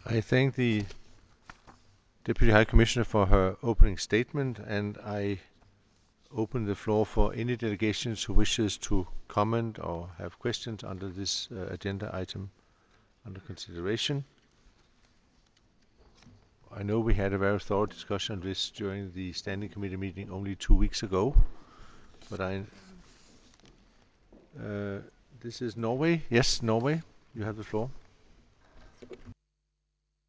I thank the Deputy High Commissioner for her opening statement, and I open the floor for any delegations who wishes to comment or have questions under this agenda item under consideration. I know we had a very thorough discussion on this during the Standing Committee meeting only 2 weeks ago, but this is Norway. Yes, Norway, you have the floor.